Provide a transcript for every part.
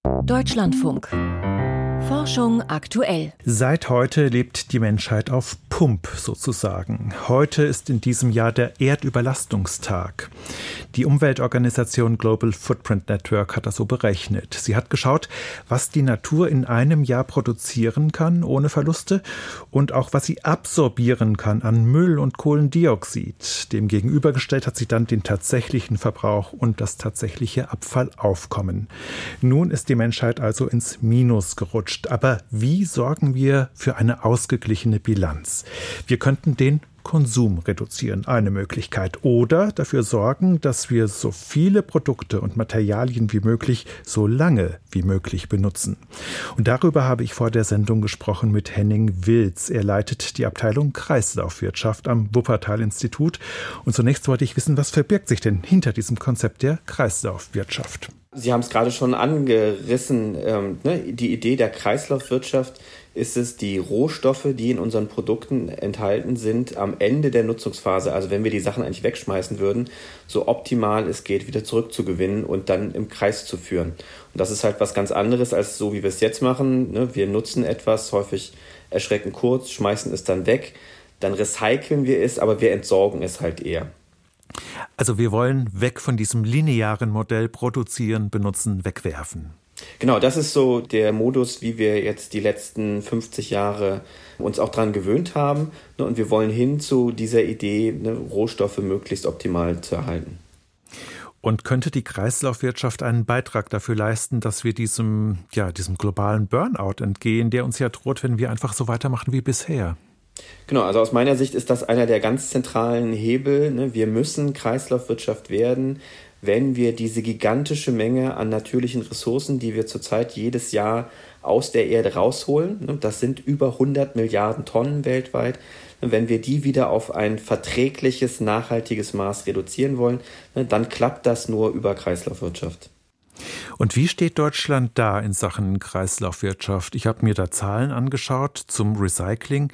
Deutschlandfunk. Forschung aktuell. Seit heute lebt die Menschheit auf Pump sozusagen. Heute ist in diesem Jahr der Erdüberlastungstag. Die Umweltorganisation Global Footprint Network hat das so berechnet. Sie hat geschaut, was die Natur in einem Jahr produzieren kann ohne Verluste und auch was sie absorbieren kann an Müll und Kohlendioxid. Dem gegenübergestellt hat sie dann den tatsächlichen Verbrauch und das tatsächliche Abfallaufkommen. Nun ist die Menschheit also ins Minus gerutscht. Aber wie sorgen wir für eine ausgeglichene Bilanz? Wir könnten den Konsum reduzieren, eine Möglichkeit. Oder dafür sorgen, dass wir so viele Produkte und Materialien wie möglich so lange wie möglich benutzen. Und darüber habe ich vor der Sendung gesprochen mit Henning Wilz. Er leitet die Abteilung Kreislaufwirtschaft am Wuppertal-Institut. Und zunächst wollte ich wissen, was verbirgt sich denn hinter diesem Konzept der Kreislaufwirtschaft? Sie haben es gerade schon angerissen. Die Idee der Kreislaufwirtschaft ist es, die Rohstoffe, die in unseren Produkten enthalten sind, am Ende der Nutzungsphase, also wenn wir die Sachen eigentlich wegschmeißen würden, so optimal es geht, wieder zurückzugewinnen und dann im Kreis zu führen. Und das ist halt was ganz anderes, als so wie wir es jetzt machen. Wir nutzen etwas, häufig erschreckend kurz, schmeißen es dann weg, dann recyceln wir es, aber wir entsorgen es halt eher. Also wir wollen weg von diesem linearen Modell produzieren, benutzen, wegwerfen. Genau, das ist so der Modus, wie wir jetzt die letzten 50 Jahre uns auch dran gewöhnt haben. Und wir wollen hin zu dieser Idee, Rohstoffe möglichst optimal zu erhalten. Und könnte die Kreislaufwirtschaft einen Beitrag dafür leisten, dass wir diesem globalen Burnout entgehen, der uns ja droht, wenn wir einfach so weitermachen wie bisher? Genau, also aus meiner Sicht ist das einer der ganz zentralen Hebel. Wir müssen Kreislaufwirtschaft werden, wenn wir diese gigantische Menge an natürlichen Ressourcen, die wir zurzeit jedes Jahr aus der Erde rausholen, das sind über 100 Milliarden Tonnen weltweit, wenn wir die wieder auf ein verträgliches, nachhaltiges Maß reduzieren wollen, dann klappt das nur über Kreislaufwirtschaft. Und wie steht Deutschland da in Sachen Kreislaufwirtschaft? Ich habe mir da Zahlen angeschaut zum Recycling.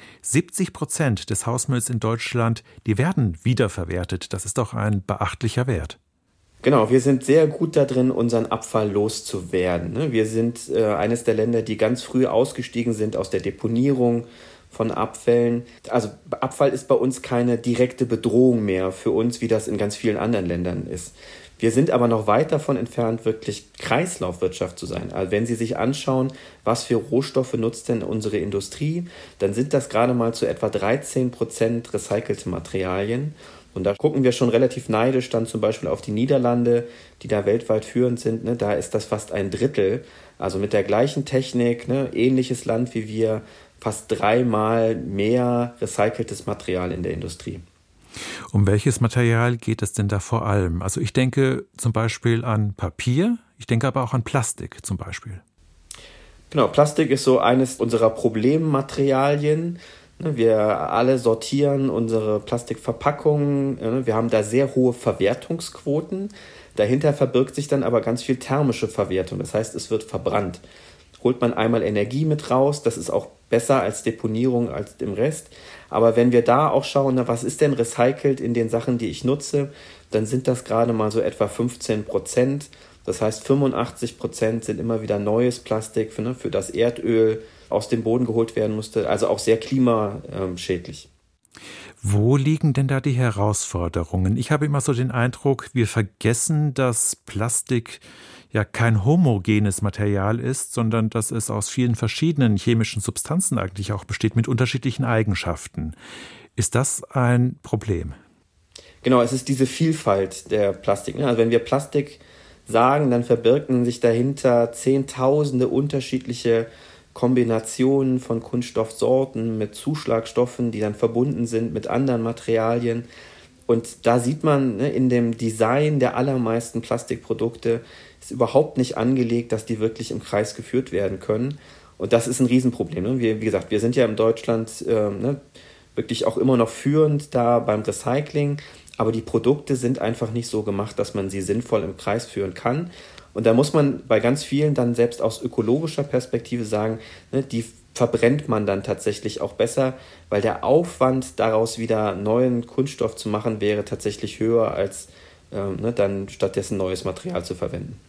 70% des Hausmülls in Deutschland, die werden wiederverwertet. Das ist doch ein beachtlicher Wert. Genau, wir sind sehr gut da drin, unseren Abfall loszuwerden. Wir sind eines der Länder, die ganz früh ausgestiegen sind aus der Deponierung von Abfällen. Also Abfall ist bei uns keine direkte Bedrohung mehr für uns, wie das in ganz vielen anderen Ländern ist. Wir sind aber noch weit davon entfernt, wirklich Kreislaufwirtschaft zu sein. Also wenn Sie sich anschauen, was für Rohstoffe nutzt denn unsere Industrie, dann sind das gerade mal zu etwa 13% recycelte Materialien. Und da gucken wir schon relativ neidisch dann zum Beispiel auf die Niederlande, die da weltweit führend sind. Da ist das fast ein Drittel. Also mit der gleichen Technik, ähnliches Land wie wir, fast 3-mal mehr recyceltes Material in der Industrie. Um welches Material geht es denn da vor allem? Also ich denke zum Beispiel an Papier, ich denke aber auch an Plastik zum Beispiel. Genau, Plastik ist so eines unserer Problemmaterialien. Wir alle sortieren unsere Plastikverpackungen. Wir haben da sehr hohe Verwertungsquoten. Dahinter verbirgt sich dann aber ganz viel thermische Verwertung. Das heißt, es wird verbrannt. Holt man einmal Energie mit raus, das ist auch besser als Deponierung als im Rest. Aber wenn wir da auch schauen, was ist denn recycelt in den Sachen, die ich nutze, dann sind das gerade mal so etwa 15%. Das heißt, 85% sind immer wieder neues Plastik, für das Erdöl aus dem Boden geholt werden musste, also auch sehr klimaschädlich. Wo liegen denn da die Herausforderungen? Ich habe immer so den Eindruck, wir vergessen, dass Plastik ja kein homogenes Material ist, sondern dass es aus vielen verschiedenen chemischen Substanzen eigentlich auch besteht, mit unterschiedlichen Eigenschaften. Ist das ein Problem? Genau, es ist diese Vielfalt der Plastik. Also wenn wir Plastik sagen, dann verbirgen sich dahinter Zehntausende unterschiedliche Kombinationen von Kunststoffsorten mit Zuschlagstoffen, die dann verbunden sind mit anderen Materialien. Und da sieht man, in dem Design der allermeisten Plastikprodukte ist überhaupt nicht angelegt, dass die wirklich im Kreis geführt werden können. Und das ist ein Riesenproblem. Wie gesagt, wir sind ja in Deutschland wirklich auch immer noch führend da beim Recycling, aber die Produkte sind einfach nicht so gemacht, dass man sie sinnvoll im Kreis führen kann. Und da muss man bei ganz vielen dann selbst aus ökologischer Perspektive sagen, die verbrennt man dann tatsächlich auch besser, weil der Aufwand, daraus wieder neuen Kunststoff zu machen, wäre tatsächlich höher, als dann stattdessen neues Material zu verwenden.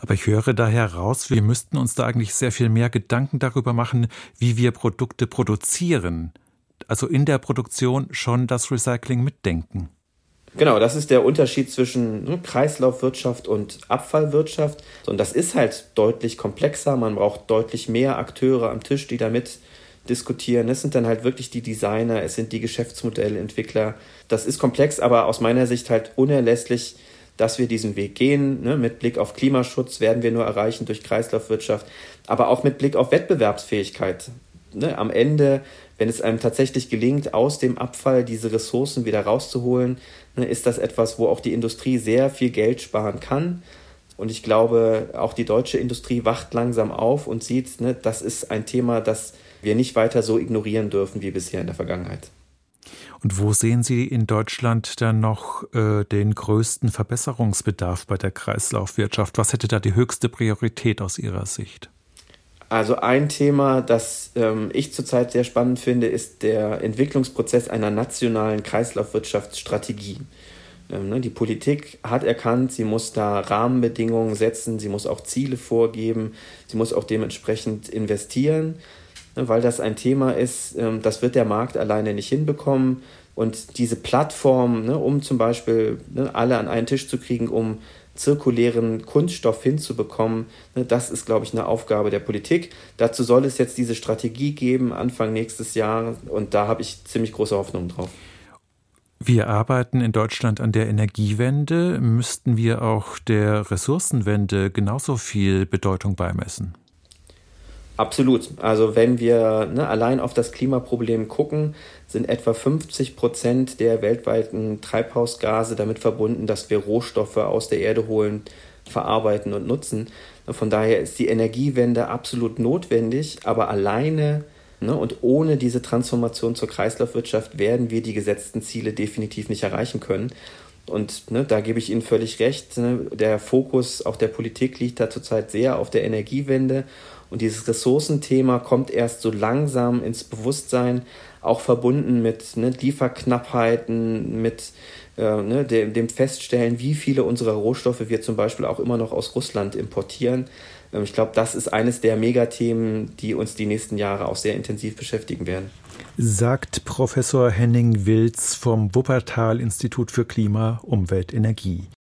Aber ich höre da heraus, wir müssten uns da eigentlich sehr viel mehr Gedanken darüber machen, wie wir Produkte produzieren. Also in der Produktion schon das Recycling mitdenken. Genau, das ist der Unterschied zwischen Kreislaufwirtschaft und Abfallwirtschaft. Und das ist halt deutlich komplexer. Man braucht deutlich mehr Akteure am Tisch, die damit diskutieren. Es sind dann halt wirklich die Designer, es sind die Geschäftsmodellentwickler. Das ist komplex, aber aus meiner Sicht halt unerlässlich, dass wir diesen Weg gehen. Mit Blick auf Klimaschutz werden wir nur erreichen durch Kreislaufwirtschaft, aber auch mit Blick auf Wettbewerbsfähigkeit. Am Ende, wenn es einem tatsächlich gelingt, aus dem Abfall diese Ressourcen wieder rauszuholen, ist das etwas, wo auch die Industrie sehr viel Geld sparen kann. Und ich glaube, auch die deutsche Industrie wacht langsam auf und sieht, das ist ein Thema, das wir nicht weiter so ignorieren dürfen wie bisher in der Vergangenheit. Und wo sehen Sie in Deutschland dann noch den größten Verbesserungsbedarf bei der Kreislaufwirtschaft? Was hätte da die höchste Priorität aus Ihrer Sicht? Also ein Thema, das ich zurzeit sehr spannend finde, ist der Entwicklungsprozess einer nationalen Kreislaufwirtschaftsstrategie. Die Politik hat erkannt, sie muss da Rahmenbedingungen setzen, sie muss auch Ziele vorgeben, sie muss auch dementsprechend investieren, weil das ein Thema ist, das wird der Markt alleine nicht hinbekommen. Und diese Plattform, um zum Beispiel alle an einen Tisch zu kriegen, um zirkulären Kunststoff hinzubekommen, das ist, glaube ich, eine Aufgabe der Politik. Dazu soll es jetzt diese Strategie geben, Anfang nächstes Jahr, und da habe ich ziemlich große Hoffnung drauf. Wir arbeiten in Deutschland an der Energiewende. Müssten wir auch der Ressourcenwende genauso viel Bedeutung beimessen? Absolut. Also wenn wir allein auf das Klimaproblem gucken, sind etwa 50% der weltweiten Treibhausgase damit verbunden, dass wir Rohstoffe aus der Erde holen, verarbeiten und nutzen. Von daher ist die Energiewende absolut notwendig, aber alleine und ohne diese Transformation zur Kreislaufwirtschaft werden wir die gesetzten Ziele definitiv nicht erreichen können. Und da gebe ich Ihnen völlig recht, der Fokus auch der Politik liegt da zurzeit sehr auf der Energiewende. Und dieses Ressourcenthema kommt erst so langsam ins Bewusstsein, auch verbunden mit Lieferknappheiten, mit dem Feststellen, wie viele unserer Rohstoffe wir zum Beispiel auch immer noch aus Russland importieren. Ich glaube, das ist eines der Megathemen, die uns die nächsten Jahre auch sehr intensiv beschäftigen werden. Sagt Professor Henning Wilz vom Wuppertal-Institut für Klima, Umwelt, Energie.